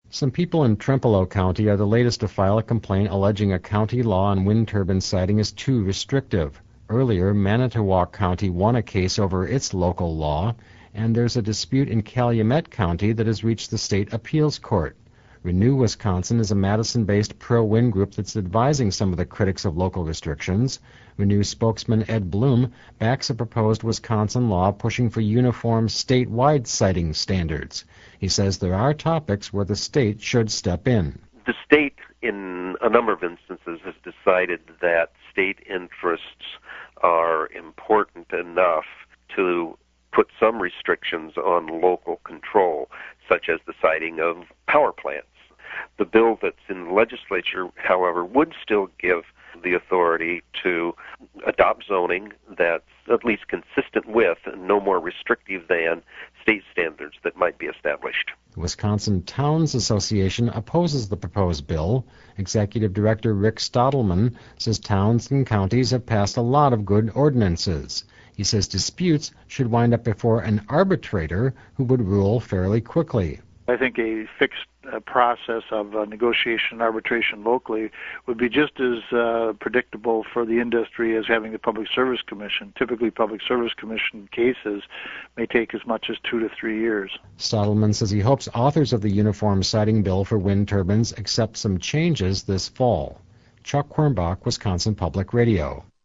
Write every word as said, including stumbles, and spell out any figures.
Some people in Trempealeau County are the latest to file a complaint alleging a county law on wind turbine siting is too restrictive. Earlier, Manitowoc County won a case over its local law, and there's a dispute in Calumet County that has reached the state appeals court. Renew Wisconsin is a Madison-based pro-wind group that's advising some of the critics of local restrictions. Renew spokesman Ed Bloom backs a proposed Wisconsin law pushing for uniform statewide siting standards. He says there are topics where the state should step in. The state, in a number of instances, has decided that state interests are important enough to put some restrictions on local control, such as the siting of power plants. The bill that's in the legislature, however, would still give the authority to adopt zoning that's at least consistent with and no more restrictive than state standards that might be established. The Wisconsin Towns Association opposes the proposed bill. Executive Director Rick Stottleman says towns and counties have passed a lot of good ordinances. He says disputes should wind up before an arbitrator who would rule fairly quickly. I think a fixed uh, process of uh, negotiation and arbitration locally would be just as uh, predictable for the industry as having the Public Service Commission. Typically, Public Service Commission cases may take as much as two to three years. Stottleman says he hopes authors of the Uniform Siting Bill for wind turbines accept some changes this fall. Chuck Quirmbach, Wisconsin Public Radio.